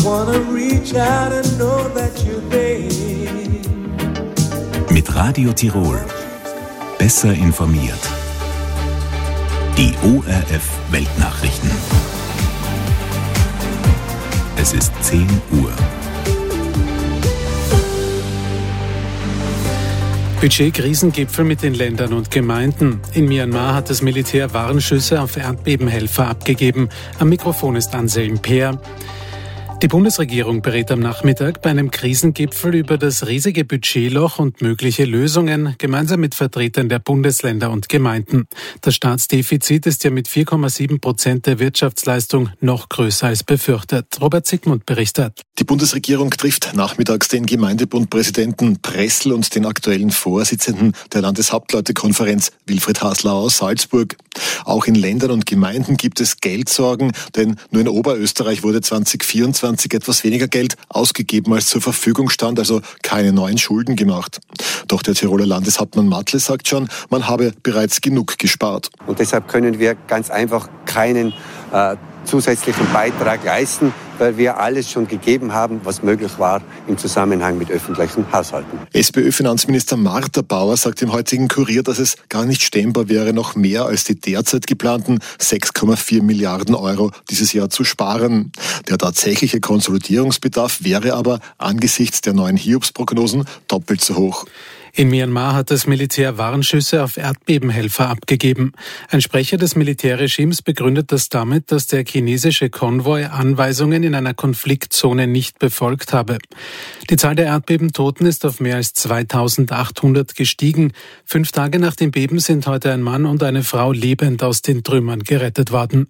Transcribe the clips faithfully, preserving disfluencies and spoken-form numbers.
Mit Radio Tirol. Besser informiert. Die O R F Weltnachrichten. Es ist zehn Uhr. Budget-Krisengipfel mit den Ländern und Gemeinden. In Myanmar hat das Militär Warnschüsse auf Erdbebenhelfer abgegeben. Am Mikrofon ist Anselm Peer. Die Bundesregierung berät am Nachmittag bei einem Krisengipfel über das riesige Budgetloch und mögliche Lösungen, gemeinsam mit Vertretern der Bundesländer und Gemeinden. Das Staatsdefizit ist ja mit vier Komma sieben Prozent der Wirtschaftsleistung noch größer als befürchtet. Robert Sigmund berichtet. Die Bundesregierung trifft nachmittags den Gemeindebundpräsidenten Pressl und den aktuellen Vorsitzenden der Landeshauptleutekonferenz Wilfried Hasler aus Salzburg. Auch in Ländern und Gemeinden gibt es Geldsorgen, denn nur in Oberösterreich wurde zwanzig vierundzwanzig etwas weniger Geld ausgegeben, als zur Verfügung stand, also keine neuen Schulden gemacht. Doch der Tiroler Landeshauptmann Matle sagt schon, man habe bereits genug gespart. Und deshalb können wir ganz einfach keinen äh, zusätzlichen Beitrag leisten, weil wir alles schon gegeben haben, was möglich war im Zusammenhang mit öffentlichen Haushalten. SPÖ-Finanzminister Martha Bauer sagt im heutigen Kurier, dass es gar nicht stemmbar wäre, noch mehr als die derzeit geplanten sechs Komma vier Milliarden Euro dieses Jahr zu sparen. Der tatsächliche Konsolidierungsbedarf wäre aber angesichts der neuen Hiobsprognosen doppelt so hoch. In Myanmar hat das Militär Warnschüsse auf Erdbebenhelfer abgegeben. Ein Sprecher des Militärregimes begründet das damit, dass der chinesische Konvoi Anweisungen in einer Konfliktzone nicht befolgt habe. Die Zahl der Erdbebentoten ist auf mehr als zweitausendachthundert gestiegen. Fünf Tage nach dem Beben sind heute ein Mann und eine Frau lebend aus den Trümmern gerettet worden.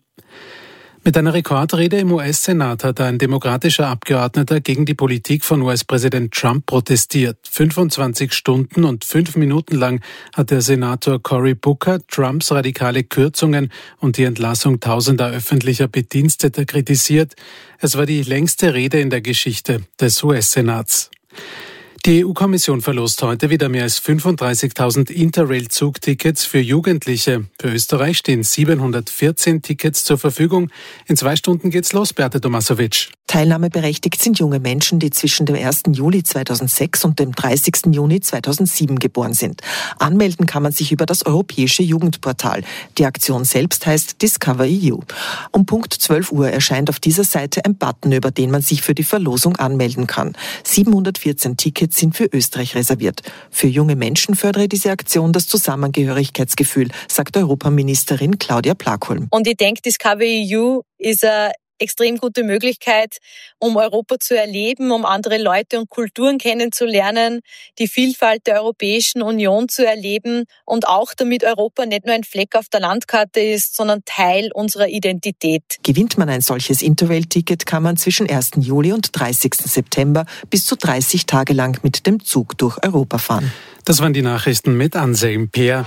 Mit einer Rekordrede im U S-Senat hat ein demokratischer Abgeordneter gegen die Politik von U S-Präsident Trump protestiert. fünfundzwanzig Stunden und fünf Minuten lang hat der Senator Cory Booker Trumps radikale Kürzungen und die Entlassung tausender öffentlicher Bediensteter kritisiert. Es war die längste Rede in der Geschichte des U S-Senats. Die E U-Kommission verlost heute wieder mehr als fünfunddreißigtausend Interrail-Zugtickets für Jugendliche. Für Österreich stehen siebenhundertvierzehn Tickets zur Verfügung. In zwei Stunden geht's los, Beate Tomasovic. Teilnahmeberechtigt sind junge Menschen, die zwischen dem ersten Juli zweitausendsechs und dem dreißigsten Juni zweitausendsieben geboren sind. Anmelden kann man sich über das Europäische Jugendportal. Die Aktion selbst heißt Discover E U. Um Punkt zwölf Uhr erscheint auf dieser Seite ein Button, über den man sich für die Verlosung anmelden kann. siebenhundertvierzehn Tickets sind für Österreich reserviert. Für junge Menschen fördere diese Aktion das Zusammengehörigkeitsgefühl, sagt Europaministerin Claudia Plakholm. Und ich denke, Discover E U ist eine extrem gute Möglichkeit, um Europa zu erleben, um andere Leute und Kulturen kennenzulernen, die Vielfalt der Europäischen Union zu erleben und auch damit Europa nicht nur ein Fleck auf der Landkarte ist, sondern Teil unserer Identität. Gewinnt man ein solches Interrail-Ticket, kann man zwischen ersten Juli und dreißigsten September bis zu dreißig Tage lang mit dem Zug durch Europa fahren. Das waren die Nachrichten mit Anselm Peer.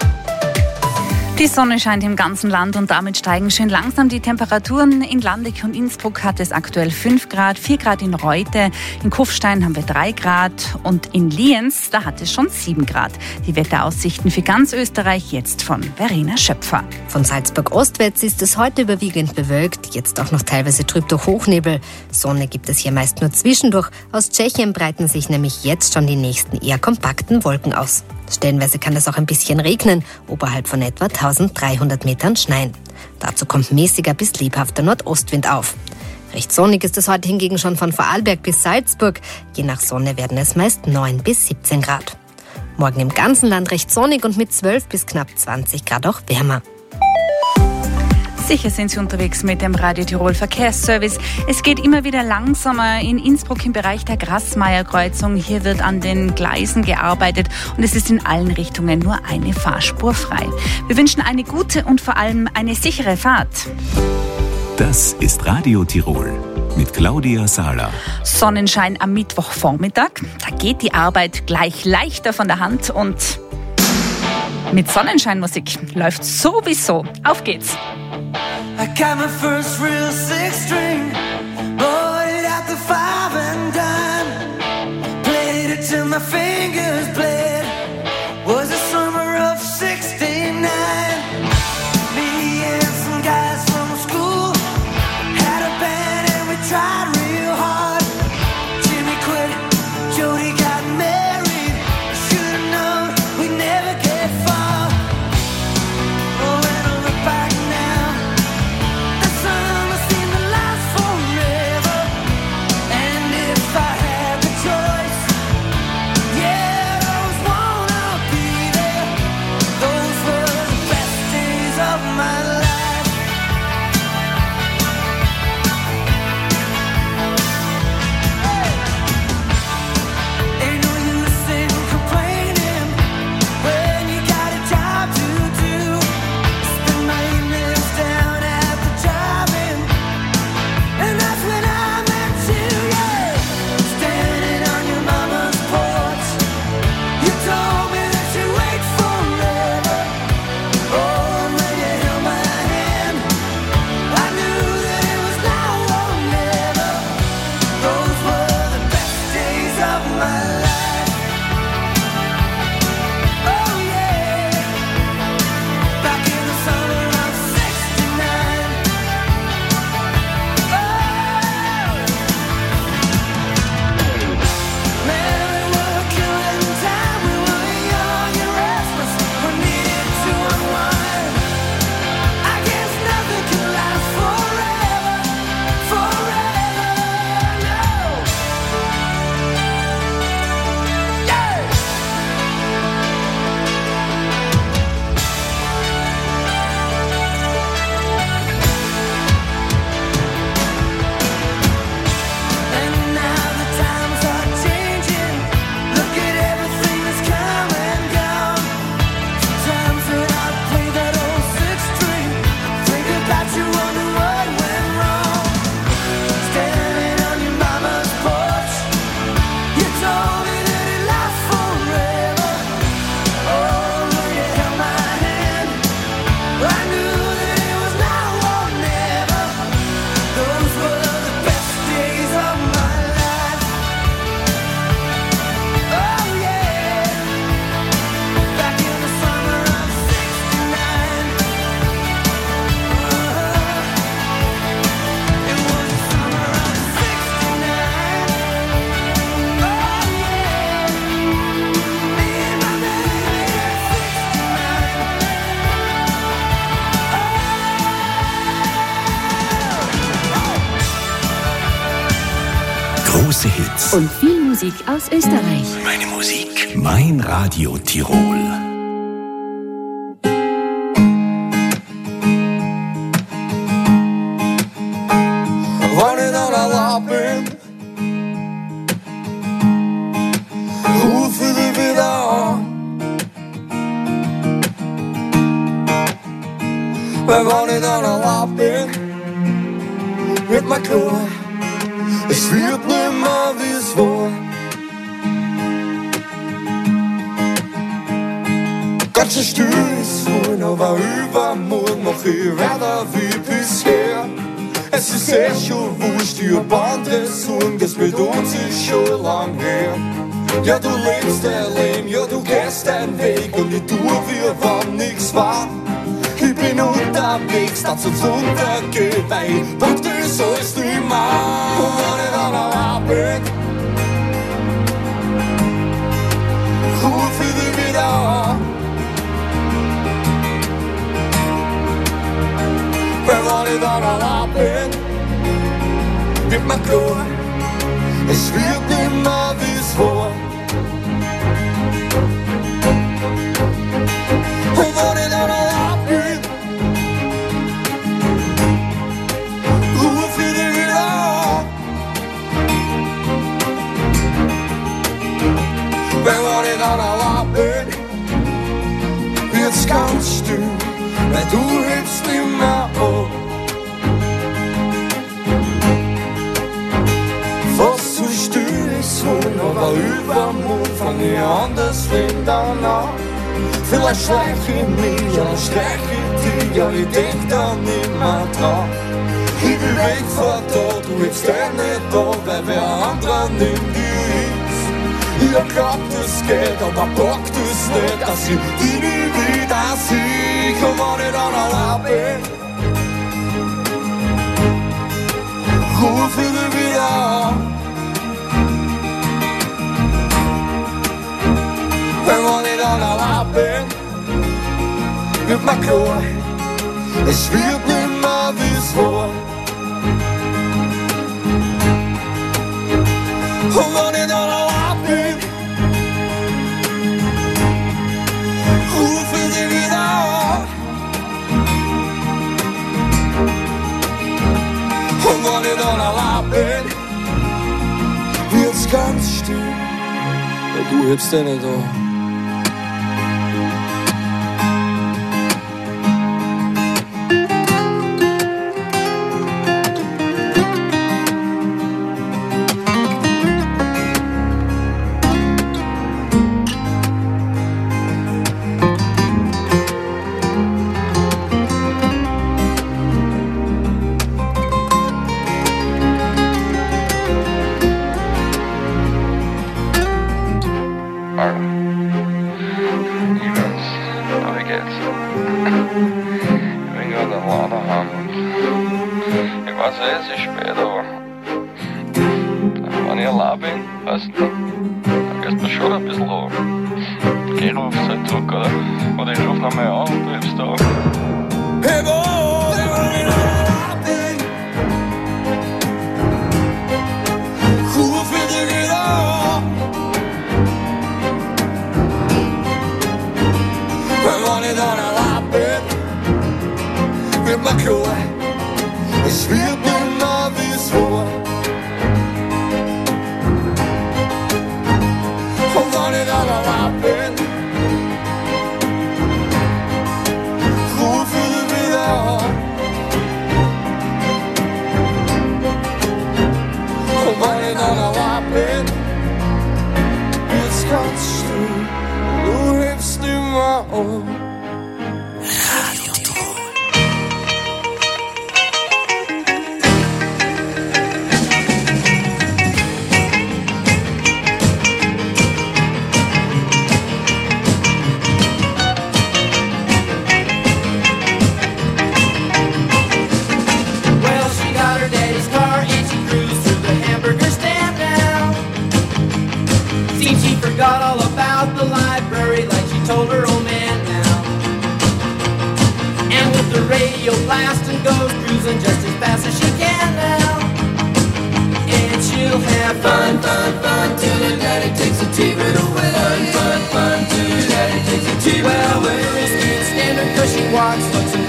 Die Sonne scheint im ganzen Land und damit steigen schön langsam die Temperaturen. In Landeck und Innsbruck hat es aktuell fünf Grad, vier Grad in Reute, in Kufstein haben wir drei Grad und in Lienz, da hat es schon sieben Grad. Die Wetteraussichten für ganz Österreich jetzt von Verena Schöpfer. Von Salzburg ostwärts ist es heute überwiegend bewölkt, jetzt auch noch teilweise trüb durch Hochnebel. Sonne gibt es hier meist nur zwischendurch. Aus Tschechien breiten sich nämlich jetzt schon die nächsten eher kompakten Wolken aus. Stellenweise kann es auch ein bisschen regnen, oberhalb von etwa dreizehnhundert Metern schneien. Dazu kommt mäßiger bis lebhafter Nordostwind auf. Recht sonnig ist es heute hingegen schon von Vorarlberg bis Salzburg. Je nach Sonne werden es meist neun bis siebzehn Grad. Morgen im ganzen Land recht sonnig und mit zwölf bis knapp zwanzig Grad auch wärmer. Sicher sind Sie unterwegs mit dem Radio Tirol Verkehrsservice. Es geht immer wieder langsamer in Innsbruck im Bereich der Grassmeier-Kreuzung. Hier wird an den Gleisen gearbeitet und es ist in allen Richtungen nur eine Fahrspur frei. Wir wünschen eine gute und vor allem eine sichere Fahrt. Das ist Radio Tirol mit Claudia Sahler. Sonnenschein am Mittwochvormittag. Da geht die Arbeit gleich leichter von der Hand und mit Sonnenscheinmusik läuft sowieso. Auf geht's! I got my first real six string, bought it at the five and dime, played it till my fingers bled, was the summer of sixty-nine, me and some guys from school, had a band and we tried real hard, große Hits. Und viel Musik aus Österreich. Meine Musik, mein Radio Tirol. Wenn ich dann allein bin, rufe ich dich wieder an. Weil wenn ich dann allein bin, wird mir klar, es wird nimmer wie es war. Ganz schön still ist wohl, aber übermorgen mach ich weiter wie bisher. Es ist eh schon wurscht, die andere sagen, das mit uns ist schon lang her. Ja, du lebst dein Leben, ja, du gehst deinen Weg und ich tue, wie wenn nix war. Ich bin unterwegs, dass uns untergeht, weil ich pack das alles nicht mehr. Und wenn ich dann allein bin, ruf ich dich wieder an. Weil wenn ich dann allein bin, wird mir klar, es wird nimmer wie es war. Und wenn ich dann allein bin, ruf ich dich wieder an. Weil wenn ich dann allein bin, wird's ganz still, weil du hebst nicht mehr auf. Fast so still ist wohl, aber übermorgen fang ich an, das Leben dann an. Vielleicht schleich ich mich, ja, streich ich dich, ja, ich denk da nicht mehr dran. Ich will weg von da, du hebst eh nicht da, weil wer anderer nimmt dir ist. Ich glaub, das geht, aber bock das nicht, dass ich dich nie wieder sieh. Und wenn ich dann allein bin, ruf ich dich wieder an. Weil wenn ich dann allein bin, wird mir klar, es wird nimmer wie es war. Und wenn ich dann allein bin, ruf ich dich wieder an. Und wenn ich dann allein bin, wird's ganz still, weil du hebst eh nicht an.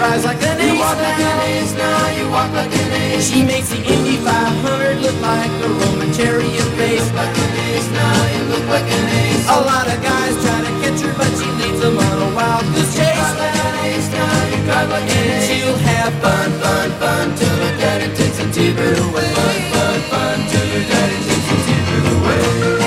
fries like an ace. You walk like an ace now, you walk like an ace. She makes the Indy five hundred look like a Roman chariot race. Like an ace now, you look like an ace. A lot of guys try to catch her, but she leads them on a wild goose chase. You drive like an ace now, you drive like an ace. She'll have fun, fun, fun till her daddy takes a T-bird away. Fun, fun, fun till her daddy takes a T-bird away.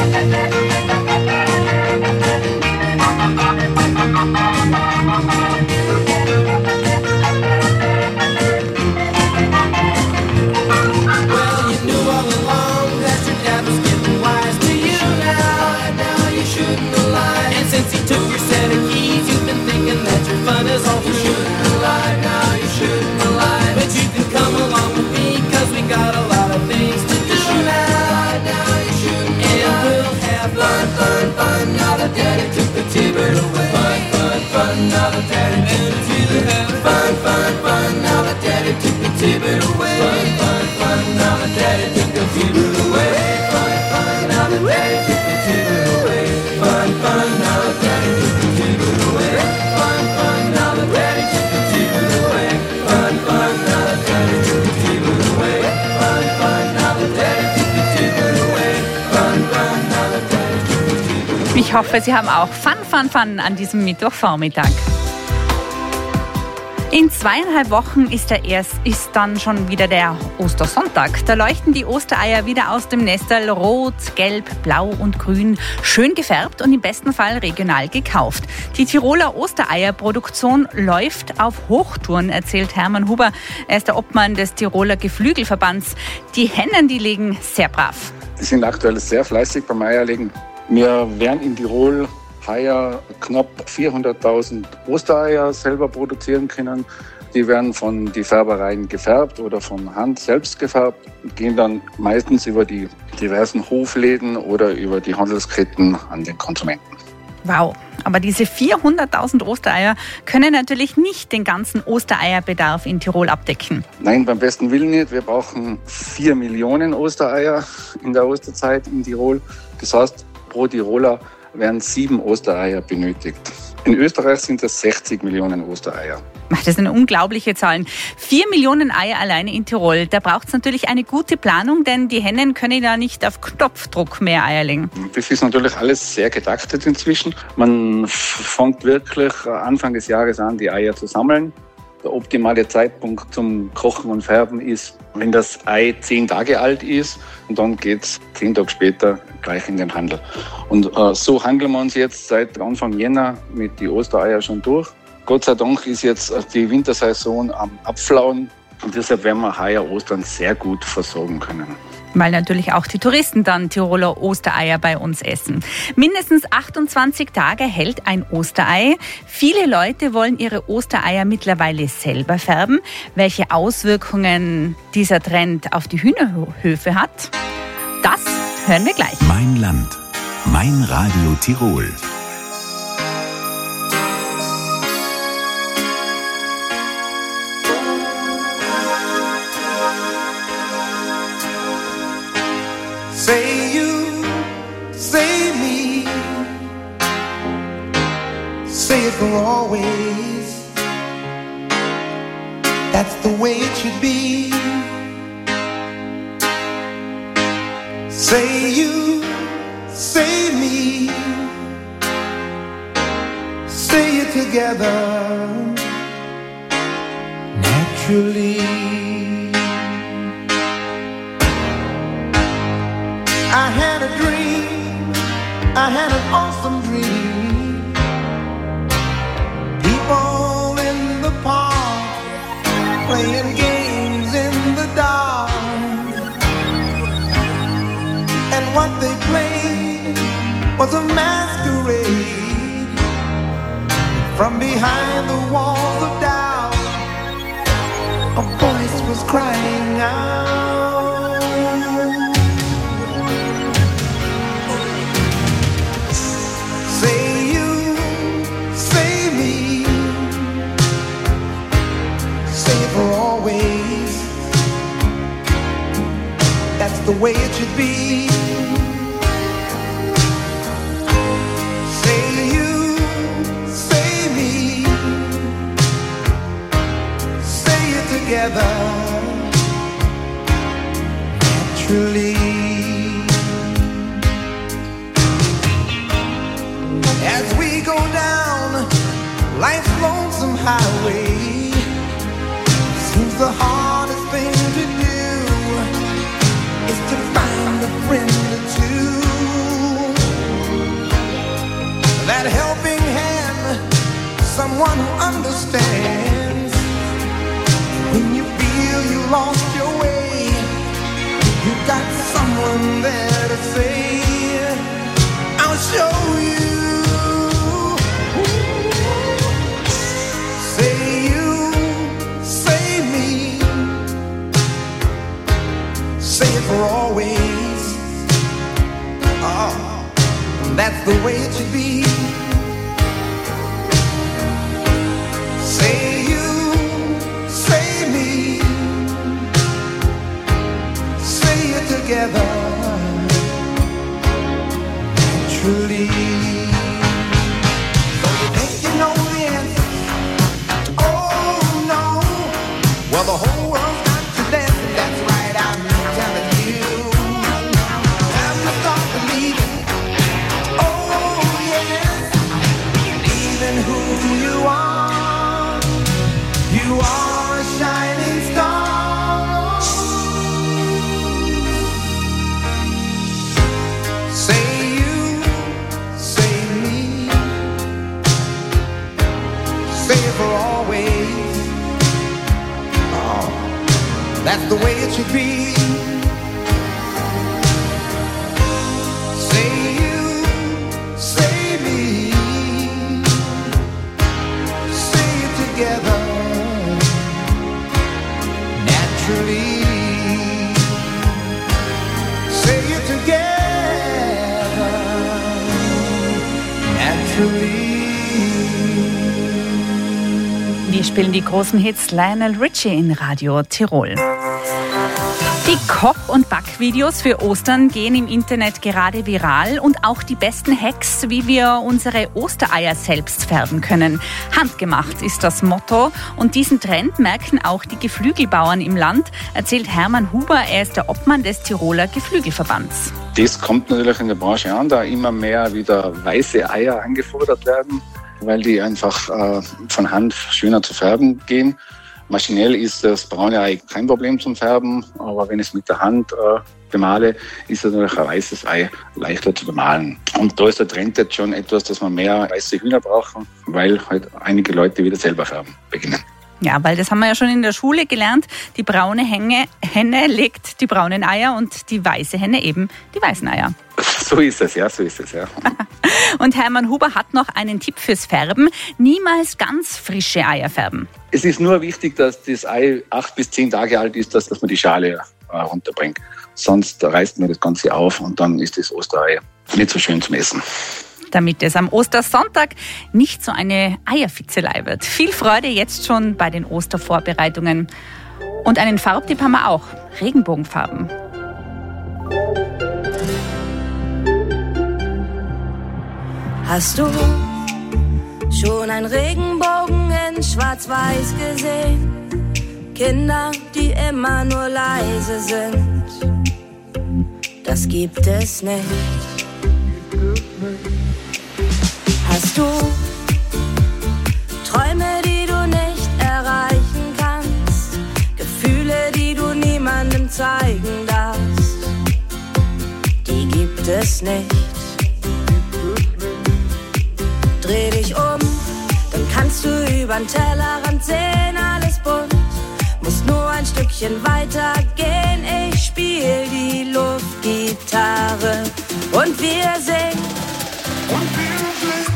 Well, you knew all along that your dad was getting wise to you now. Now you shouldn't have lied. And since he took your set of keys, you've been thinking that your fun is all through. You shouldn't have lied. Now you shouldn't have lied. But you can come along with me, cause we got a lot of things to do now. Now you shouldn't have lied. And we'll have fun, fun, fun. Now that daddy took the T-bird away. Fun, fun, fun. Now that daddy took the T-bird away. Fun, fun, fun. Now that daddy took the T-bird away. Fun, fun, fun. Now that daddy took the T-bird away. Fun, fun. Now that daddy took the T-bird away. Fun, fun. Now that daddy took the T-bird away. Fun, fun. Now that daddy took the T-bird away. Fun, fun. Now that daddy took the T-bird away. Fun, fun. Now that daddy took the T-bird away. Fun, fun. Now that daddy took the T-bird away. Ich hoffe, Sie haben auch Fun, Fun, Fun an diesem Mittwochvormittag. In zweieinhalb Wochen ist, der erst, ist dann schon wieder der Ostersonntag. Da leuchten die Ostereier wieder aus dem Nestel, rot, gelb, blau und grün, schön gefärbt und im besten Fall regional gekauft. Die Tiroler Ostereierproduktion läuft auf Hochtouren, erzählt Hermann Huber. Er ist der Obmann des Tiroler Geflügelverbands. Die Hennen, die legen sehr brav. Die sind aktuell sehr fleißig beim Eierlegen. Wir werden in Tirol heuer knapp vierhunderttausend Ostereier selber produzieren können. Die werden von den Färbereien gefärbt oder von Hand selbst gefärbt und gehen dann meistens über die diversen Hofläden oder über die Handelsketten an den Konsumenten. Wow, aber diese vierhunderttausend Ostereier können natürlich nicht den ganzen Ostereierbedarf in Tirol abdecken. Nein, beim besten Willen nicht. Wir brauchen vier Millionen Ostereier in der Osterzeit in Tirol. Das heißt, pro Tiroler werden sieben Ostereier benötigt. In Österreich sind das sechzig Millionen Ostereier. Das sind unglaubliche Zahlen. Vier Millionen Eier alleine in Tirol. Da braucht es natürlich eine gute Planung, denn die Hennen können ja nicht auf Knopfdruck mehr Eier legen. Das ist natürlich alles sehr getaktet inzwischen. Man fängt wirklich Anfang des Jahres an, die Eier zu sammeln. Der optimale Zeitpunkt zum Kochen und Färben ist, wenn das Ei zehn Tage alt ist, und dann geht es zehn Tage später gleich in den Handel. Und äh, so handeln wir uns jetzt seit Anfang Jänner mit den Ostereier schon durch. Gott sei Dank ist jetzt die Wintersaison am Abflauen und deshalb werden wir heuer Ostern sehr gut versorgen können. Weil natürlich auch die Touristen dann Tiroler Ostereier bei uns essen. Mindestens achtundzwanzig Tage hält ein Osterei. Viele Leute wollen ihre Ostereier mittlerweile selber färben. Welche Auswirkungen dieser Trend auf die Hühnerhöfe hat, das hören wir gleich. Mein Land, mein Radio Tirol. Say you, say me, say it for always. That's the way it should be. Say you, say me, say it together naturally. I had a dream, I had an awesome dream. People in the park, playing games in the dark. And what they played was a masquerade. From behind the walls of doubt, a voice was crying out. That's the way it should be. Say you, say me, together naturally. As we go down life's lonesome highway, seems the hardest thing to do is to find a friend or two. That helping hand, someone who understands. When you feel you lost your way, you got someone there to say, I'll show you. Say you, say me, say it for always. Oh, that's the way it should be. Say you, say me, say it together, truly. So you think you know the answer? Oh no. Well, the whole world's got to dance, and that's right, I'm telling you. Time to start believing. Oh yes, believing who you are. You are a shining star. Say you, say me, say it for always. Oh, that's the way it should be. Say you, say me, say it together. Naturally, say it together. Naturally. Wir spielen die großen Hits Lionel Richie in Radio Tirol. Die Koch- und Backvideos für Ostern gehen im Internet gerade viral und auch die besten Hacks, wie wir unsere Ostereier selbst färben können. Handgemacht ist das Motto und diesen Trend merken auch die Geflügelbauern im Land, erzählt Hermann Huber, er ist der Obmann des Tiroler Geflügelverbands. Das kommt natürlich in der Branche an, da immer mehr wieder weiße Eier angefordert werden, weil die einfach äh, von Hand schöner zu färben gehen. Maschinell ist das braune Ei kein Problem zum Färben, aber wenn ich es mit der Hand äh, bemale, ist natürlich ein weißes Ei leichter zu bemalen. Und da ist der Trend jetzt schon etwas, dass wir mehr weiße Hühner brauchen, weil halt einige Leute wieder selber färben beginnen. Ja, weil das haben wir ja schon in der Schule gelernt. Die braune Henne, Henne legt die braunen Eier und die weiße Henne eben die weißen Eier. So ist es, ja, so ist es, ja. Und Hermann Huber hat noch einen Tipp fürs Färben. Niemals ganz frische Eier färben. Es ist nur wichtig, dass das Ei acht bis zehn Tage alt ist, dass, dass man die Schale äh, runterbringt. Sonst reißt man das Ganze auf und dann ist das Osterei nicht so schön zum Essen. Damit es am Ostersonntag nicht so eine Eierfitzelei wird. Viel Freude jetzt schon bei den Ostervorbereitungen. Und einen Farbtipp haben wir auch. Regenbogenfarben. Hast du schon einen Regenbogen in Schwarz-Weiß gesehen? Kinder, die immer nur leise sind. Das gibt es nicht. Hast du Träume, die du nicht erreichen kannst? Gefühle, die du niemandem zeigen darfst? Die gibt es nicht. Dreh dich um, dann kannst du übern Tellerrand sehen, alles bunt. Musst nur ein Stückchen weiter gehen, ich spiel die Luftgitarre und wir singen. Und wir singen.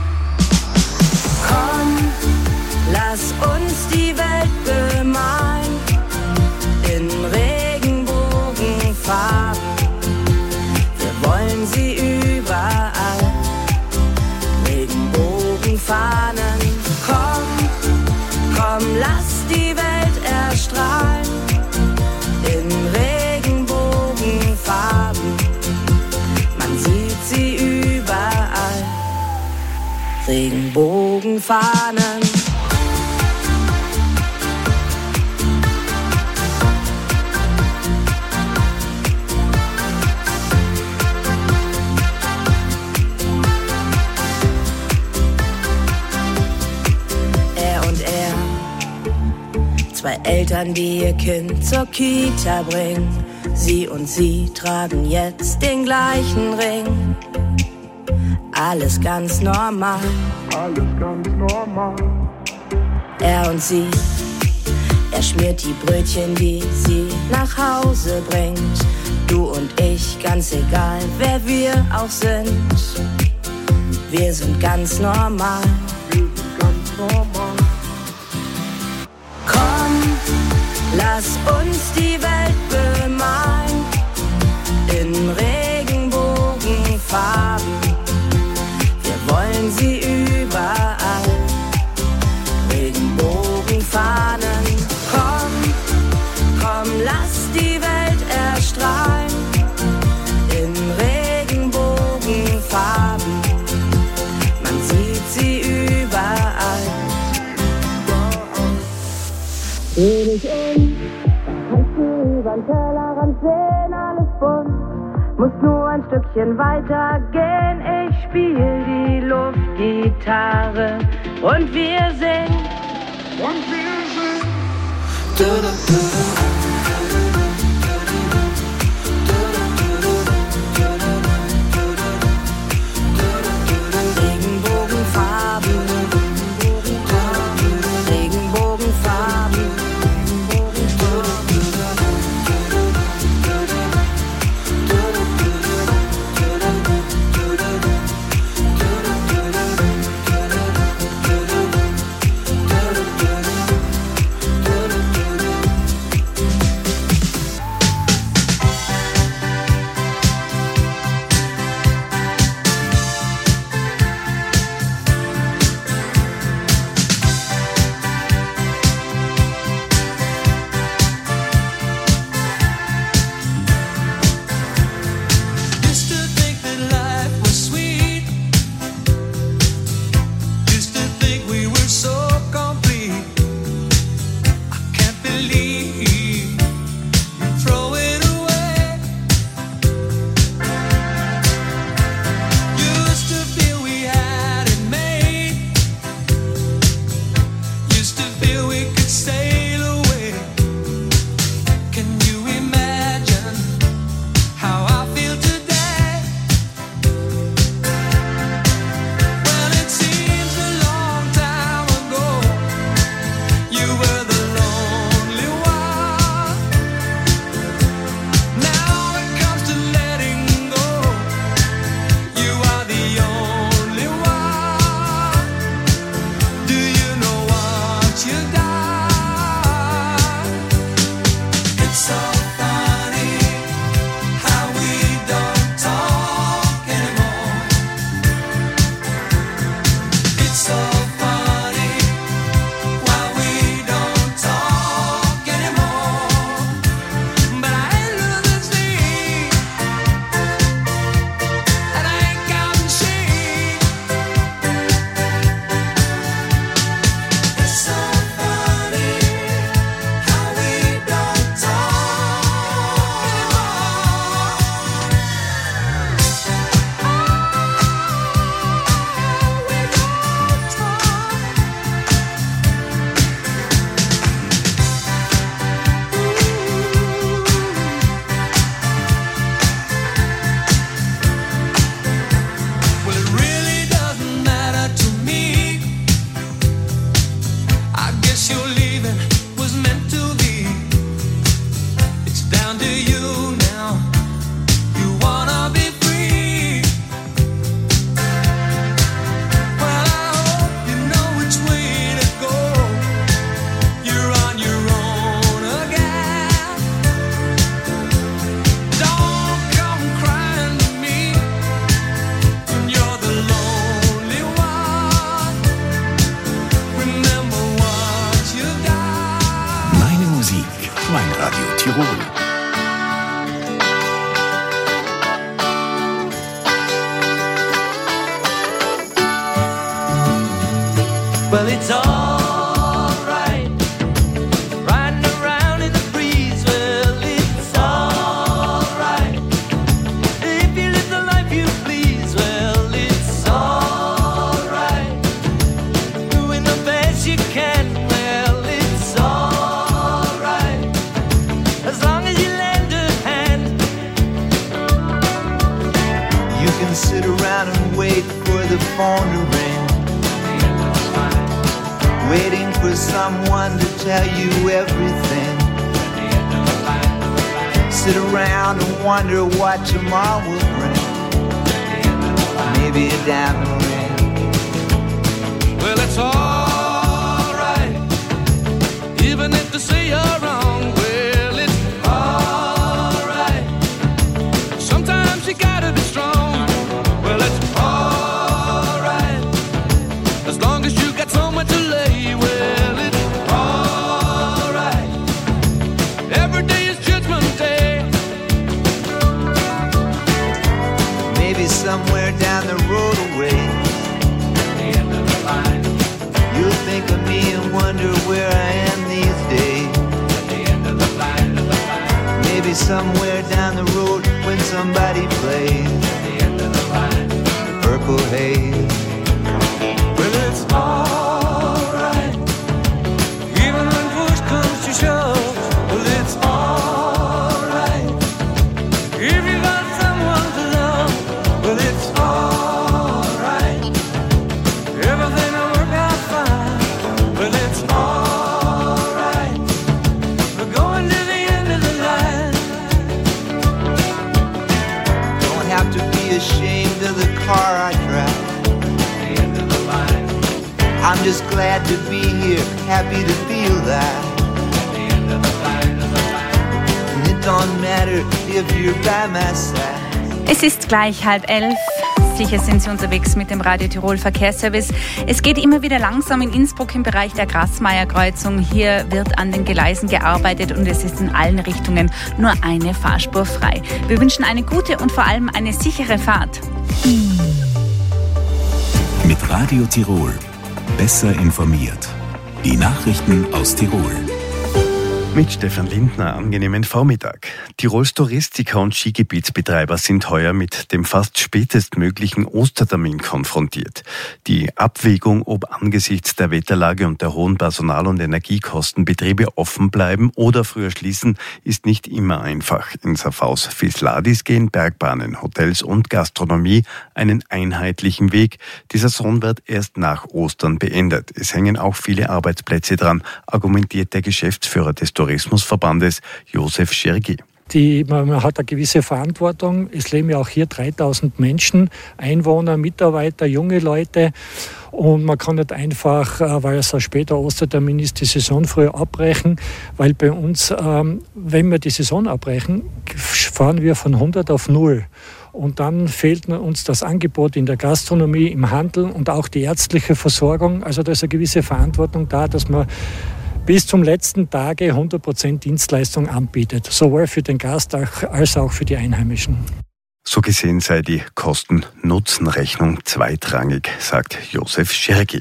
Komm, lass uns die Welt bemalen in Regenbogenfarben. Wir wollen sie überall. Regenbogenfahnen, komm, komm, lass die Welt erstrahlen in Regenbogenfarben. Man sieht sie überall. Regenbogenfahnen. Eltern, die ihr Kind zur Kita bringen. Sie und sie tragen jetzt den gleichen Ring. Alles ganz normal. Alles ganz normal. Er und sie, er schmiert die Brötchen, die sie nach Hause bringt. Du und ich, ganz egal, wer wir auch sind. Wir sind ganz normal. Wir sind ganz normal. Komm, lass uns die Welt bemalen in Regenbogenfarben. Wir wollen sie überall. Regenbogenfahnen. Komm, komm, lass die Welt erstrahlen in Regenbogenfarben. Man sieht sie überall. Dreh dich um, kannst du übern Tellerrand sehen, alles bunt. Muss nur ein Stückchen weiter gehen, ich spiel die Luftgitarre und wir singen. Und wir singen. Du, du, du. Well, it's all right, riding around in the breeze. Well, it's all right, if you live the life you please. Well, it's all right, doing the best you can. Well, it's all right. the phone to ring, waiting for someone to tell you everything. Sit around and wonder what tomorrow will bring. Maybe a diamond ring. Well, it's alright, even if they say you're wrong. Well, it's alright, sometimes you gotta be strong. Well, it's alright, as long as you got somewhere to lay. Well, it's alright, every day is Judgment Day. Maybe somewhere down the road away, you'll think of me and wonder where I am these days. Maybe somewhere down the road when somebody plays Purple Haze. Well, it's alright, even when push comes to shove. Well, it's alright, if you got someone to love. Well, it's alright, everything will work out fine. Well, it's alright, we're going to the end of the line. Don't have to be ashamed of the car I drive. I'm just glad to be here, happy to feel that. And it don't matter if you're by my side. Es ist gleich halb elf. Sicher sind Sie unterwegs mit dem Radio Tirol Verkehrsservice. Es geht immer wieder langsam in Innsbruck im Bereich der Grasmeier-Kreuzung. Hier wird an den Gleisen gearbeitet und es ist in allen Richtungen nur eine Fahrspur frei. Wir wünschen eine gute und vor allem eine sichere Fahrt. Mit Radio Tirol. Besser informiert. Die Nachrichten aus Tirol. Mit Stefan Lindner, angenehmen Vormittag. Tirols Touristiker und Skigebietsbetreiber sind heuer mit dem fast spätestmöglichen Ostertermin konfrontiert. Die Abwägung, ob angesichts der Wetterlage und der hohen Personal- und Energiekosten Betriebe offen bleiben oder früher schließen, ist nicht immer einfach. In Saffaus Fisladis gehen Bergbahnen, Hotels und Gastronomie einen einheitlichen Weg. Die Saison wird erst nach Ostern beendet. Es hängen auch viele Arbeitsplätze dran, argumentiert der Geschäftsführer des Tourismusverbandes Josef Schergi. Die, man hat eine gewisse Verantwortung. Es leben ja auch hier dreitausend Menschen, Einwohner, Mitarbeiter, junge Leute. Und man kann nicht einfach, weil es ein später Ostertermin ist, die Saison früher abbrechen. Weil bei uns, wenn wir die Saison abbrechen, fahren wir von hundert auf null. Und dann fehlt uns das Angebot in der Gastronomie, im Handel und auch die ärztliche Versorgung. Also da ist eine gewisse Verantwortung da, dass man bis zum letzten Tage hundert Prozent Dienstleistung anbietet, sowohl für den Gast als auch für die Einheimischen. So gesehen sei die Kosten-Nutzen-Rechnung zweitrangig, sagt Josef Schergi.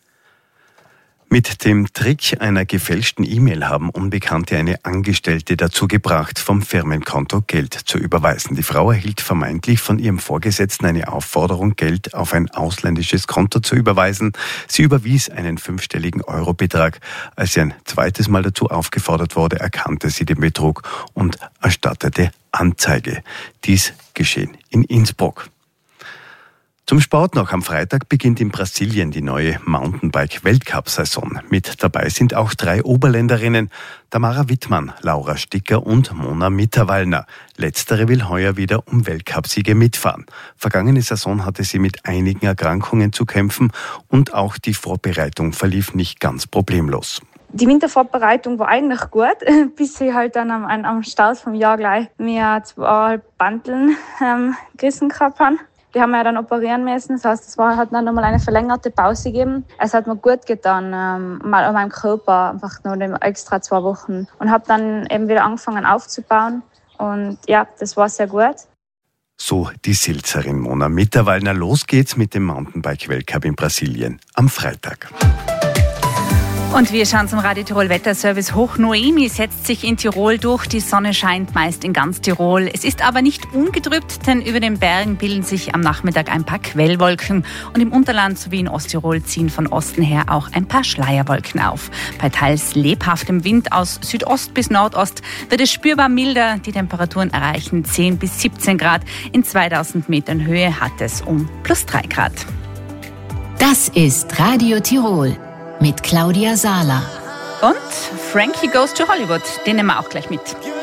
Mit dem Trick einer gefälschten E-Mail haben Unbekannte eine Angestellte dazu gebracht, vom Firmenkonto Geld zu überweisen. Die Frau erhielt vermeintlich von ihrem Vorgesetzten eine Aufforderung, Geld auf ein ausländisches Konto zu überweisen. Sie überwies einen fünfstelligen Eurobetrag. Als sie ein zweites Mal dazu aufgefordert wurde, erkannte sie den Betrug und erstattete Anzeige. Dies geschehen in Innsbruck. Zum Sport noch. Am Freitag beginnt in Brasilien die neue Mountainbike-Weltcup-Saison. Mit dabei sind auch drei Oberländerinnen, Tamara Wittmann, Laura Sticker und Mona Mitterwallner. Letztere will heuer wieder um Weltcupsiege mitfahren. Vergangene Saison hatte sie mit einigen Erkrankungen zu kämpfen und auch die Vorbereitung verlief nicht ganz problemlos. Die Wintervorbereitung war eigentlich gut, bis ich halt dann am, am Start vom Jahr gleich mir zwei Bandeln ähm, gerissen gehabt habe. Die haben wir ja dann operieren müssen, das heißt, es war, hat dann nochmal eine verlängerte Pause gegeben. Es hat mir gut getan, ähm, mal an meinem Körper, einfach nur extra zwei Wochen. Und habe dann eben wieder angefangen aufzubauen und ja, das war sehr gut. So die Silzerin Mona Mitterwallner. Los geht's mit dem Mountainbike-Weltcup in Brasilien am Freitag. Und wir schauen zum Radio Tirol Wetterservice. Hoch Noemi setzt sich in Tirol durch. Die Sonne scheint meist in ganz Tirol. Es ist aber nicht ungetrübt, denn über den Bergen bilden sich am Nachmittag ein paar Quellwolken. Und im Unterland sowie in Osttirol ziehen von Osten her auch ein paar Schleierwolken auf. Bei teils lebhaftem Wind aus Südost bis Nordost wird es spürbar milder. Die Temperaturen erreichen zehn bis siebzehn Grad. In zweitausend Metern Höhe hat es um plus drei Grad. Das ist Radio Tirol mit Claudia Sahler. Und Frankie Goes to Hollywood, den nehmen wir auch gleich mit.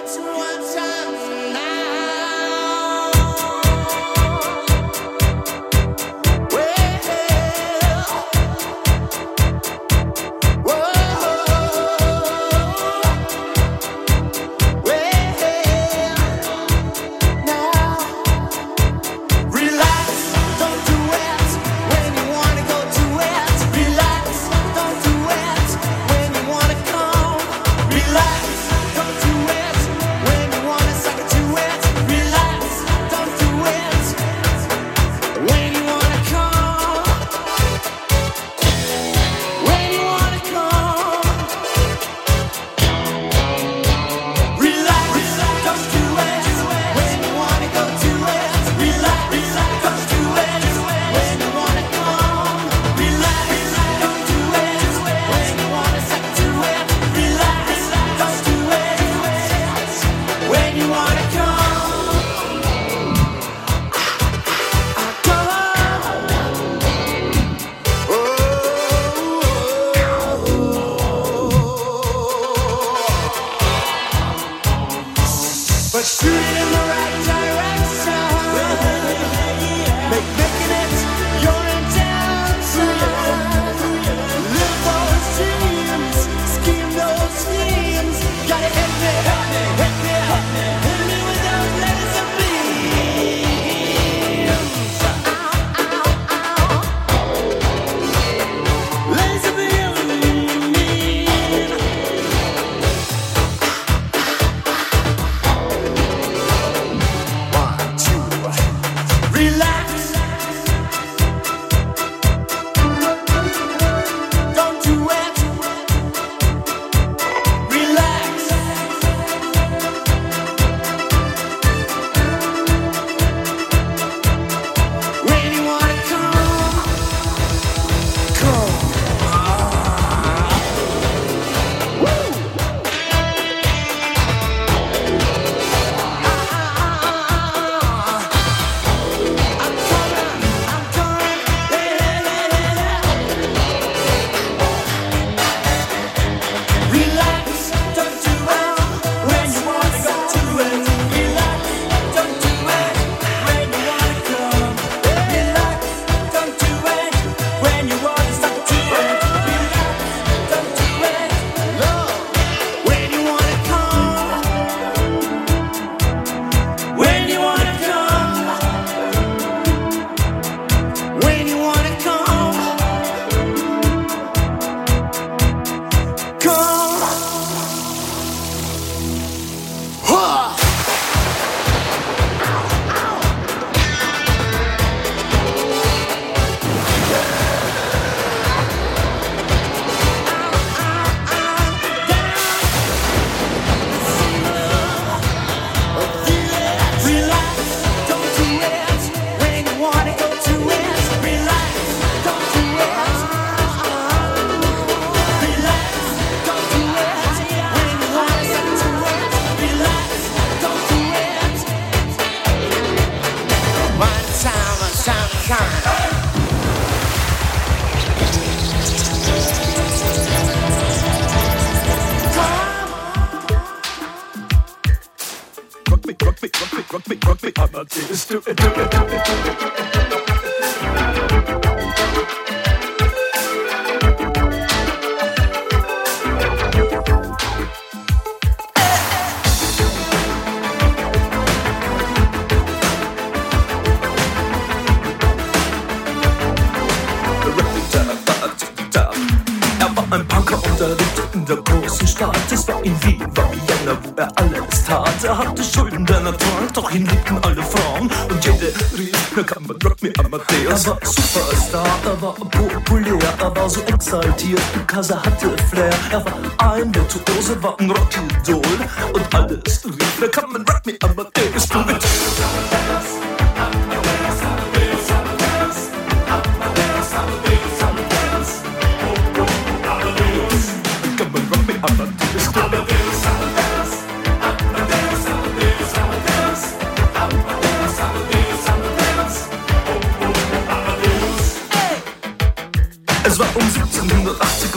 Er war Superstar, er war populär, er war so exaltiert, because er hatte Flair. Er war ein Virtuose, war ein Rockidol und alles rief, na come and rock me, Amadeus, du mit.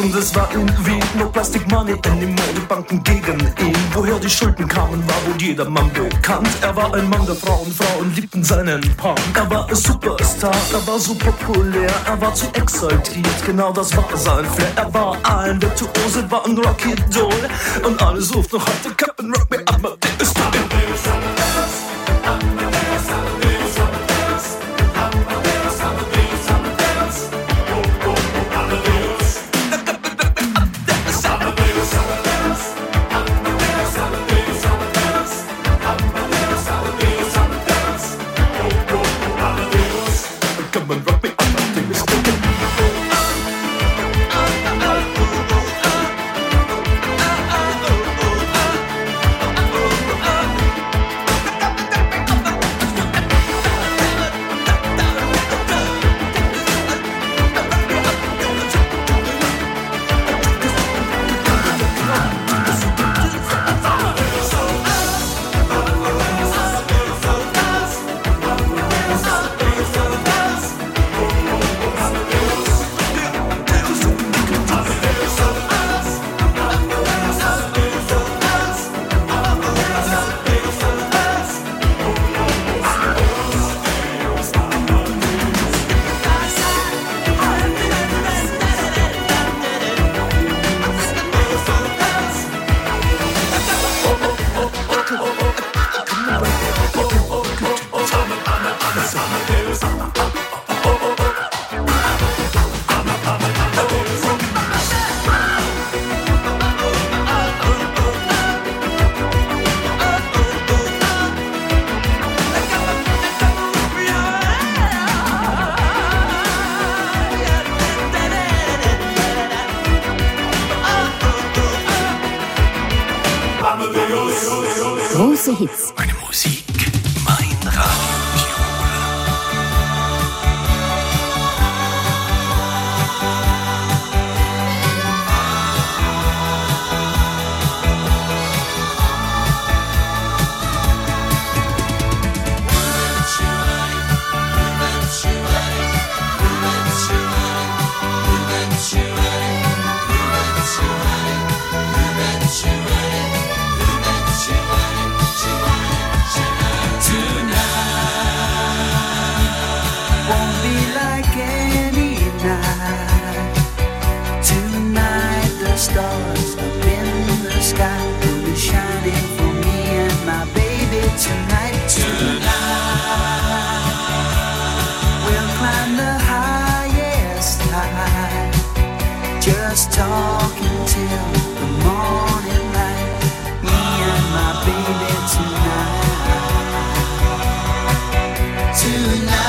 und es war in Wien. No Plastic Money in die Modebanken gegen ihn. Woher die Schulden kamen, war wohl jedermann bekannt. Er war ein Mann der Frauen, Frauen liebten seinen Punk. Er war ein Superstar, er war so populär, er war zu exaltiert, genau das war sein Flair. Er war ein Virtuose, war ein Rocky-Doll und alle suchten noch heute Captain Rock, me Amadeus. Große Hits. Meine Musik, mein Radio. Stars up in the sky will be shining for me and my baby tonight. Tonight we'll climb the highest high, just talking till the morning light. Me and my baby tonight. Tonight.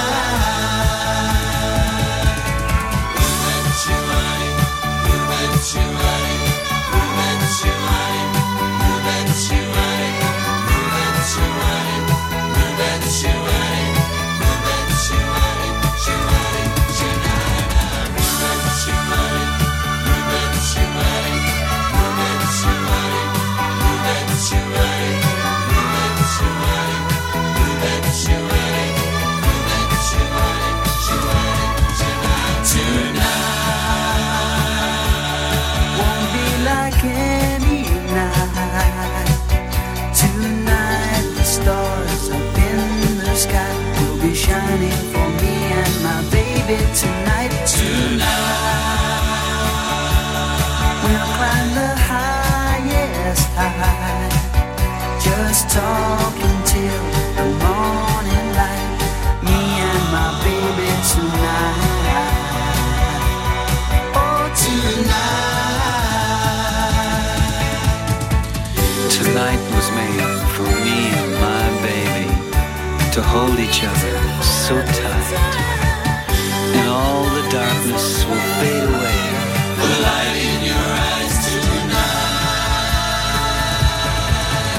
Tonight, tonight, we'll climb the highest high, just talking till the morning light. Me and my baby tonight. Oh, tonight. Tonight was made for me and my baby to hold each other so tight. And all the darkness will fade away. The light in your eyes tonight.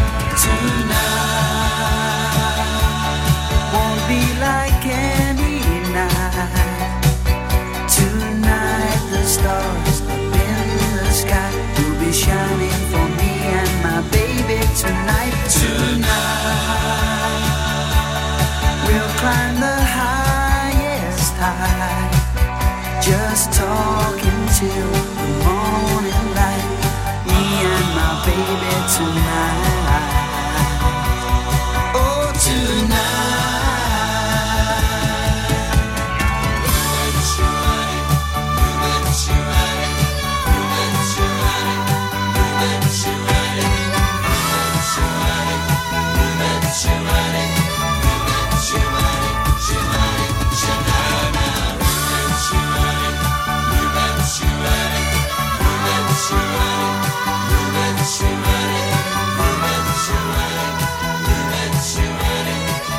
Tonight won't be like any night. Tonight the stars up in the sky will be shining for me and my baby tonight. Tonight we'll climb the highest high, just talking till the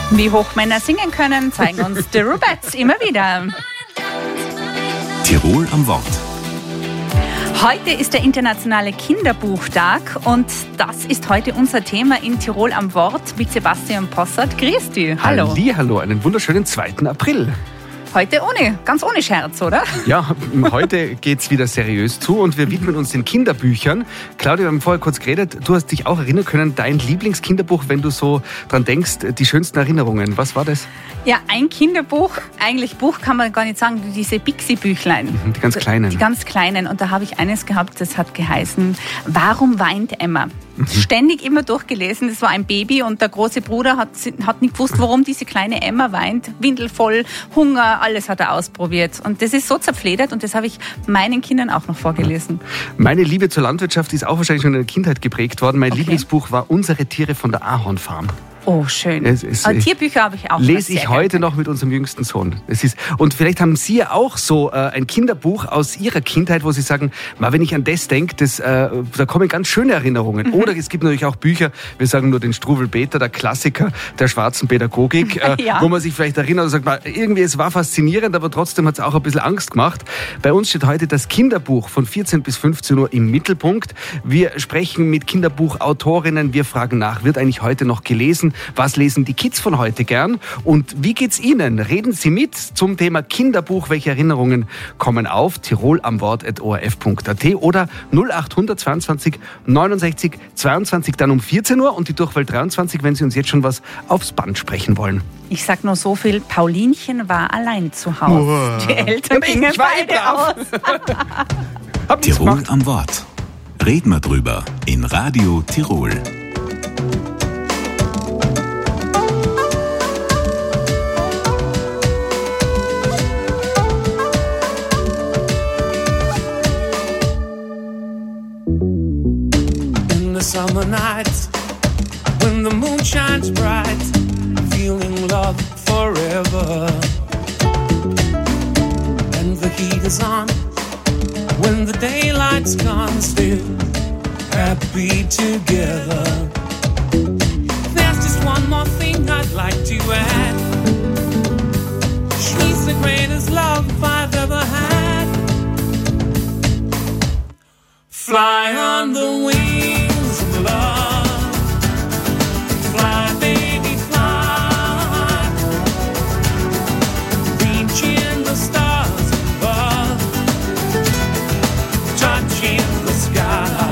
Wie hoch Männer singen können, zeigen uns The Rubettes immer wieder. Tirol am Wort. Heute ist der internationale Kinderbuchtag und das ist heute unser Thema in Tirol am Wort mit Sebastian Possart. Grüß dich. Hallo. Hallihallo, einen wunderschönen zweiten April. Heute ohne, ganz ohne Scherz, oder? Ja, heute geht's wieder seriös zu und wir widmen uns den Kinderbüchern. Claudia, wir haben vorher kurz geredet, du hast dich auch erinnern können, dein Lieblingskinderbuch, wenn du so dran denkst, die schönsten Erinnerungen. Was war das? Ja, ein Kinderbuch, eigentlich Buch kann man gar nicht sagen, diese Bixi-Büchlein. Die ganz kleinen. Die ganz kleinen. Und da habe ich eines gehabt, das hat geheißen, Warum weint Emma? Mhm. Ständig immer durchgelesen. Das war ein Baby und der große Bruder hat, hat nicht gewusst, warum diese kleine Emma weint. Windel voll, Hunger, alles hat er ausprobiert. Und das ist so zerfledert und das habe ich meinen Kindern auch noch vorgelesen. Meine Liebe zur Landwirtschaft ist auch wahrscheinlich schon in der Kindheit geprägt worden. Mein okay. Lieblingsbuch war Unsere Tiere von der Ahornfarm. Oh, schön. Es, es, Aber Tierbücher habe ich auch. Lese ich heute noch mit unserem jüngsten Sohn. Es ist, und vielleicht haben Sie ja auch so äh, ein Kinderbuch aus Ihrer Kindheit, wo Sie sagen, mal, wenn ich an das denke, das, äh, da kommen ganz schöne Erinnerungen. Mhm. Oder es gibt natürlich auch Bücher, wir sagen nur den Struwwelpeter, der Klassiker der schwarzen Pädagogik, äh, ja. wo man sich vielleicht erinnert und sagt, mal, irgendwie es war faszinierend, aber trotzdem hat es auch ein bisschen Angst gemacht. Bei uns steht heute das Kinderbuch von vierzehn bis fünfzehn Uhr im Mittelpunkt. Wir sprechen mit Kinderbuchautorinnen, wir fragen nach, wird eigentlich heute noch gelesen? Was lesen die Kids von heute gern? Und wie geht's Ihnen? Reden Sie mit zum Thema Kinderbuch. Welche Erinnerungen kommen auf? tirol am Wort at o r f punkt a t oder null acht zweiundzwanzig neunundsechzig zweiundzwanzig dann um vierzehn Uhr und die Durchwahl dreiundzwanzig, wenn Sie uns jetzt schon was aufs Band sprechen wollen. Ich sag nur so viel, Paulinchen war allein zu Hause. Oh. Die Eltern gingen beide aus. Tirol am Wort. Reden wir drüber in Radio Tirol. Summer nights when the moon shines bright, feeling love forever, and the heat is on when the daylight's gone, still happy together. There's just one more thing I'd like to add. She's the greatest love I've ever had. Fly on the wings of love, fly baby fly, reaching the stars above, touching the sky.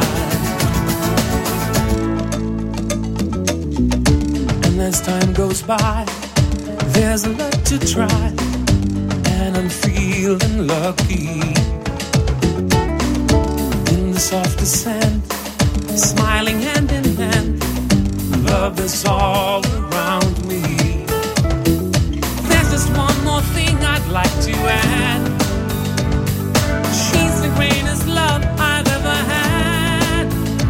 And as time goes by, there's a lot to try, and I'm feeling lucky. In the softest sand, smiling hand in hand, love is all around me. There's just one more thing I'd like to add. She's the greatest love I've ever had.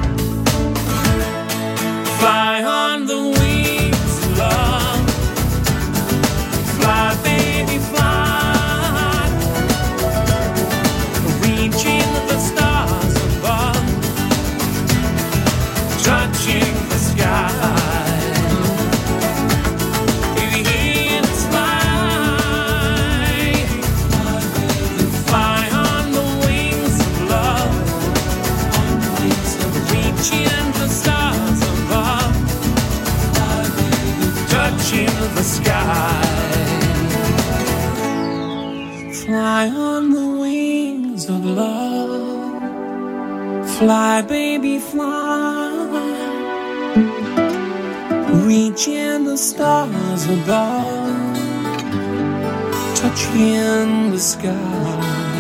Fly on the wings of love, fly baby fly, reaching the stars above, touching the sky. Baby, it's fly, fly on the wings of love, reaching the stars above, touching the sky. Fly on the wings of love, fly baby fly, reaching the stars above, touching the sky.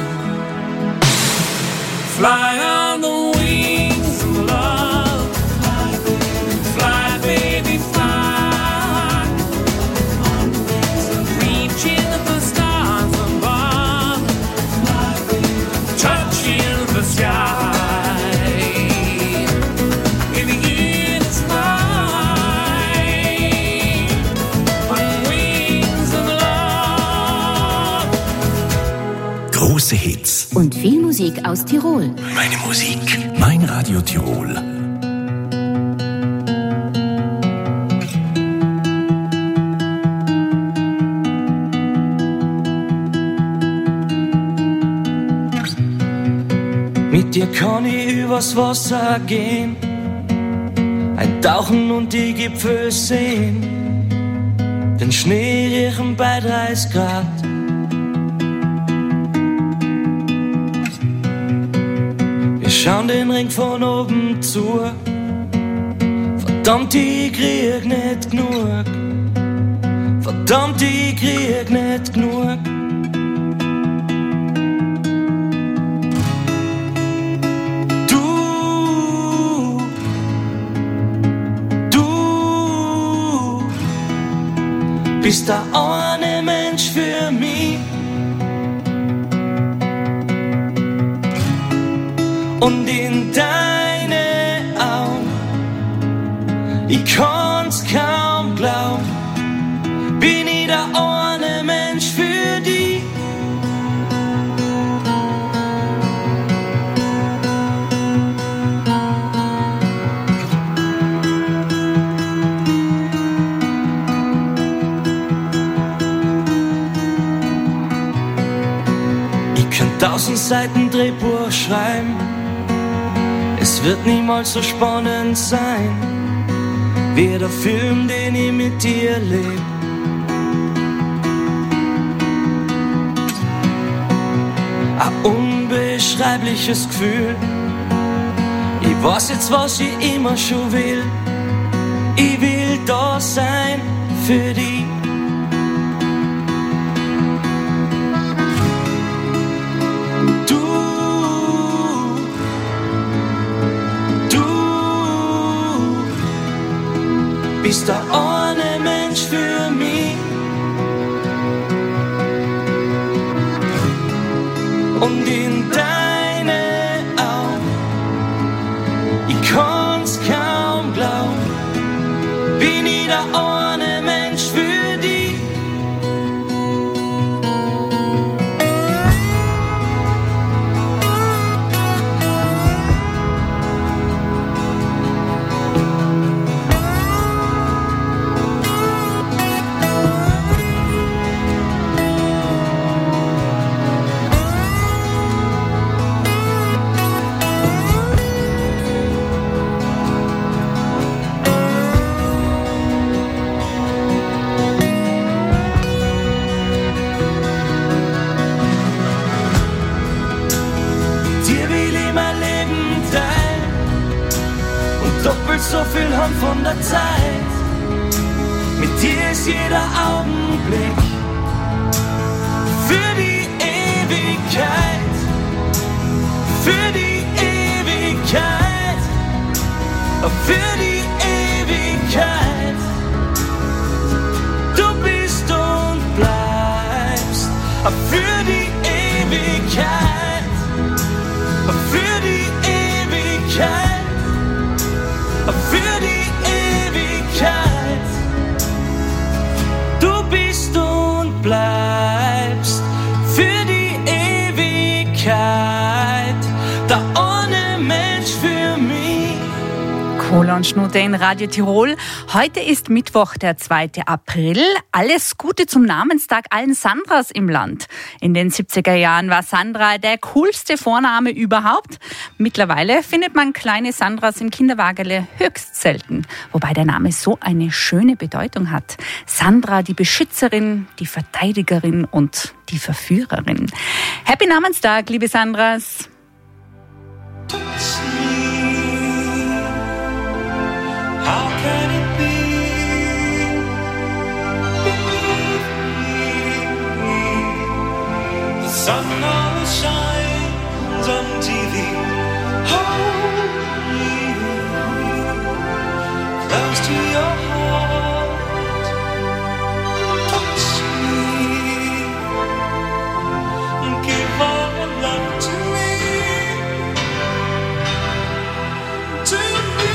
Fly on the wings of love, fly baby fly, reaching the stars above, touching the sky. Große Hits. Und viel Musik aus Tirol. Meine Musik. Mein Radio Tirol. dir kann ich übers Wasser gehen, eintauchen und die Gipfel sehen, den Schnee riechen bei dreißig Grad. Wir schauen den Ring von oben zu, verdammt, ich krieg nicht genug, verdammt, ich krieg nicht genug. Bist der eine Mensch für mich und in deine Augen, ich kann's kaum glauben, bin ich der eine Mensch für dich. Tausend Seiten Drehbuch schreiben, es wird niemals so spannend sein, wie der Film, den ich mit dir leb. Ein unbeschreibliches Gefühl, ich weiß jetzt, was ich immer schon will, ich will da sein für dich. Bist der eine Mensch für mich und in deine Augen, ich kann's kaum glauben, bin ich der eine Mensch für dich. So viel haben von der Zeit, mit dir ist jeder Augenblick für die Ewigkeit, für die Ewigkeit, für die Ewigkeit. Du bist und bleibst für die Ewigkeit, für die Ewigkeit. Für die Ewigkeit, du bist und bleibst für die Ewigkeit, der ohne Mensch für mich. Cola und Schnute in Radio Tirol. Heute ist Mittwoch, der zweite April. Alles Gute zum Namenstag allen Sandras im Land. In den siebziger Jahren war Sandra der coolste Vorname überhaupt. Mittlerweile findet man kleine Sandras im Kinderwagerle höchst selten. Wobei der Name so eine schöne Bedeutung hat. Sandra, die Beschützerin, die Verteidigerin und die Verführerin. Happy Namenstag, liebe Sandras. How can it be? The sun always shines on T V. Hold me close to your heart. Touch me. Give all your love to me. To me.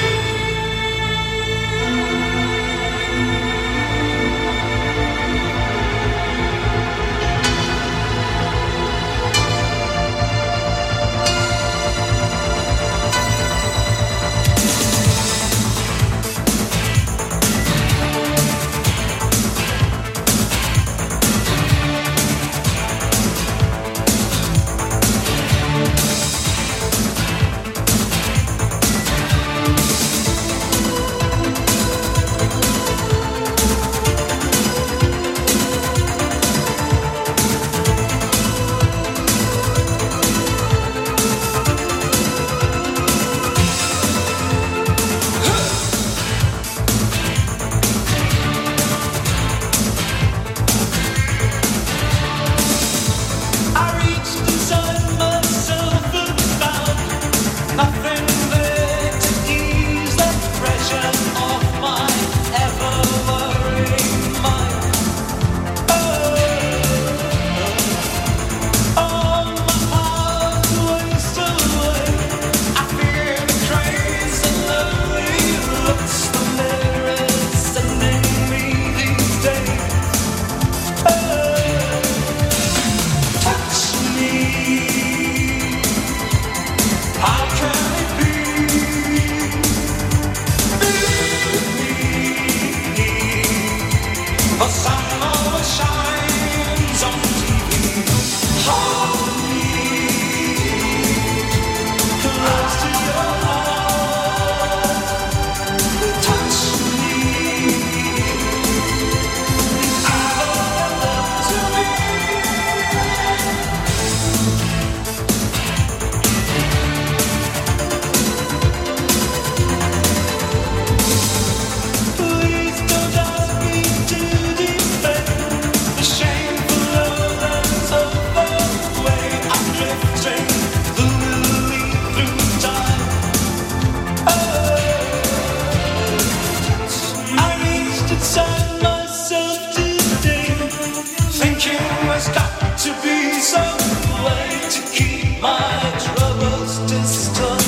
inside myself today, thinking there's got to be some way to keep my troubles distant.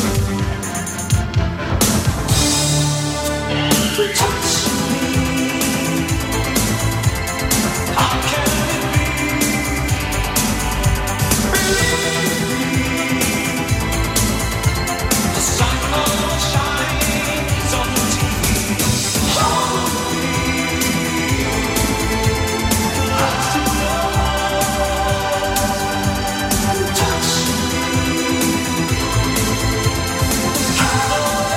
Touch me, how can it be? Believe me, the sun will shine on the T V. Hold me, close to your heart. Touch me, how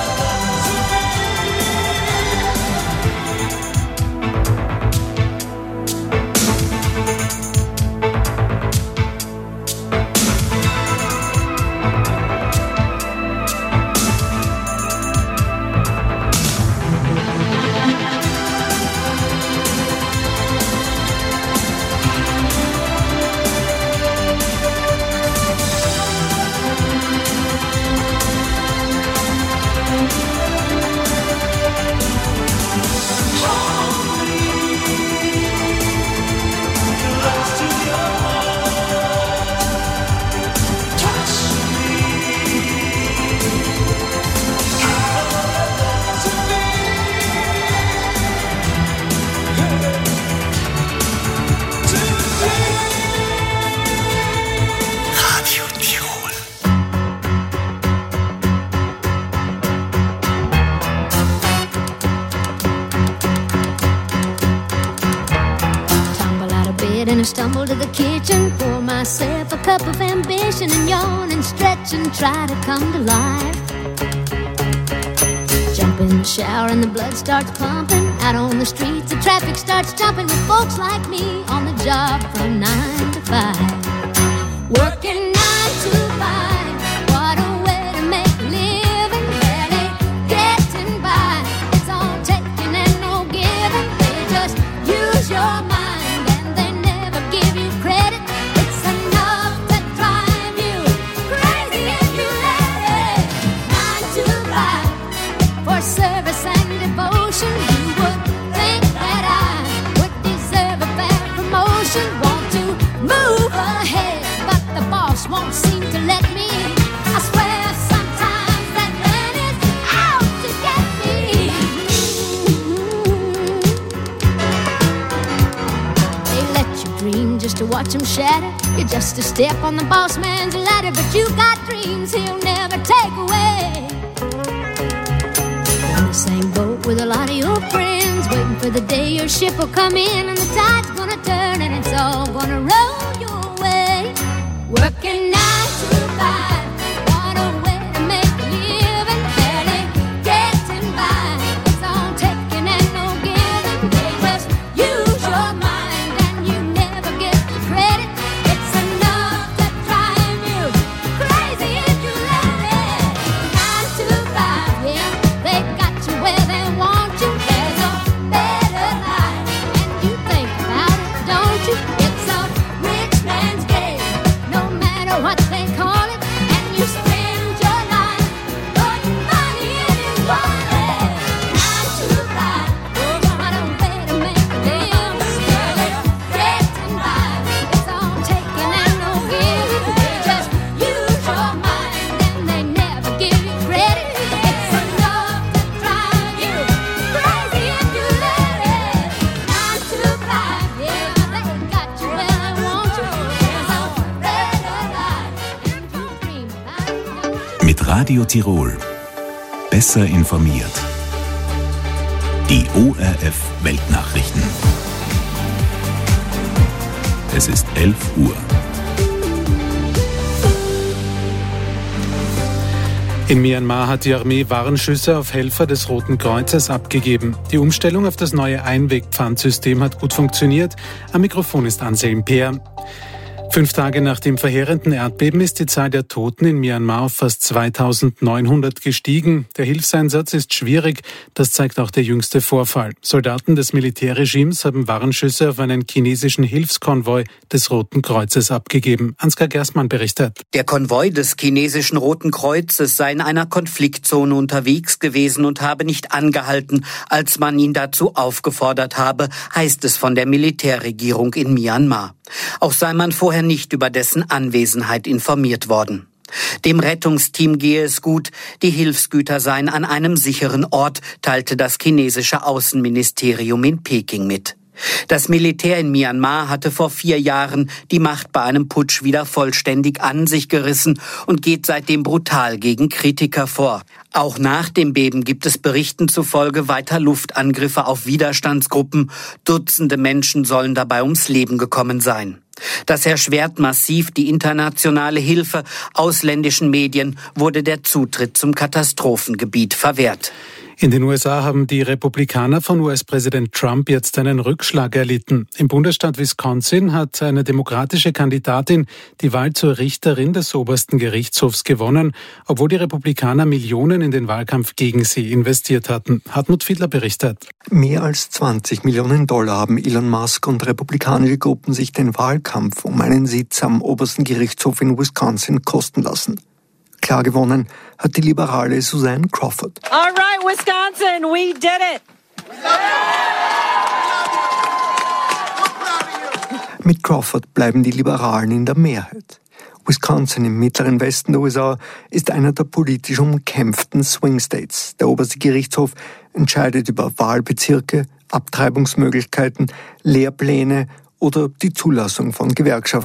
stumble to the kitchen, pour myself a cup of ambition and yawn and stretch and try to come to life. Jump in the shower and the blood starts pumping. Out on the streets the traffic starts jumping with folks like me on the job from nine to five. Working nine to five, what a way to make a living. Barely getting by, it's all taking and no giving. They just use your mind. Won't seem to let me. I swear sometimes that man is out to get me. They let you dream just to watch him shatter. You're just a step on the boss man's ladder, but you got dreams he'll never take away. On the same boat with a lot of your friends, waiting for the day your ship will come in and the tide's gonna turn and it's all gonna roll your way. Working nine to five, what a way to make a living. Barely getting by, it's all taking and no giving. They just use your mind and you never get the credit. It's enough to drive you crazy if you let it. Nine to five, yeah, they got you where they want you. There's a better life and you think about it, don't you? It's a rich man's game. What they call it, and you spend your life putting money in his wallet. Nine to five, what a way to make a living. Barely getting by, it's all taking and no giving. They just use your mind and they never give you credit. It's enough to drive you crazy if you let it. Nine to five, yeah, they got you where they want you. There's a better life. Mit Radio Tirol. Besser informiert. Die O R F Weltnachrichten. Es ist elf Uhr. In Myanmar hat die Armee Warnschüsse auf Helfer des Roten Kreuzes abgegeben. Die Umstellung auf das neue Einwegpfandsystem hat gut funktioniert. Am Mikrofon ist Anselm Peer. Fünf Tage nach dem verheerenden Erdbeben ist die Zahl der Toten in Myanmar auf fast zweitausendneunhundert gestiegen. Der Hilfseinsatz ist schwierig, das zeigt auch der jüngste Vorfall. Soldaten des Militärregimes haben Warnschüsse auf einen chinesischen Hilfskonvoi des Roten Kreuzes abgegeben. Ansgar Gerstmann berichtet. Der Konvoi des chinesischen Roten Kreuzes sei in einer Konfliktzone unterwegs gewesen und habe nicht angehalten, als man ihn dazu aufgefordert habe, heißt es von der Militärregierung in Myanmar. Auch sei man vorher nicht über dessen Anwesenheit informiert worden. Dem Rettungsteam gehe es gut, die Hilfsgüter seien an einem sicheren Ort, teilte das chinesische Außenministerium in Peking mit. Das Militär in Myanmar hatte vor vier Jahren die Macht bei einem Putsch wieder vollständig an sich gerissen und geht seitdem brutal gegen Kritiker vor. Auch nach dem Beben gibt es Berichten zufolge weiter Luftangriffe auf Widerstandsgruppen. Dutzende Menschen sollen dabei ums Leben gekommen sein. Das erschwert massiv die internationale Hilfe. Ausländischen Medien wurde der Zutritt zum Katastrophengebiet verwehrt. In den U S A haben die Republikaner von U S-Präsident Trump jetzt einen Rückschlag erlitten. Im Bundesstaat Wisconsin hat eine demokratische Kandidatin die Wahl zur Richterin des obersten Gerichtshofs gewonnen, obwohl die Republikaner Millionen in den Wahlkampf gegen sie investiert hatten. Hartmut Fiedler berichtet. Mehr als zwanzig Millionen Dollar haben Elon Musk und republikanische Gruppen sich den Wahlkampf um einen Sitz am obersten Gerichtshof in Wisconsin kosten lassen. Klar gewonnen hat die liberale Suzanne Crawford. All right, Wisconsin, we did it. Mit Crawford bleiben die Liberalen in der Mehrheit. Wisconsin im mittleren Westen der U S A ist einer der politisch umkämpften Swing States. Der oberste Gerichtshof entscheidet über Wahlbezirke, Abtreibungsmöglichkeiten, Lehrpläne oder die Zulassung von Gewerkschaften.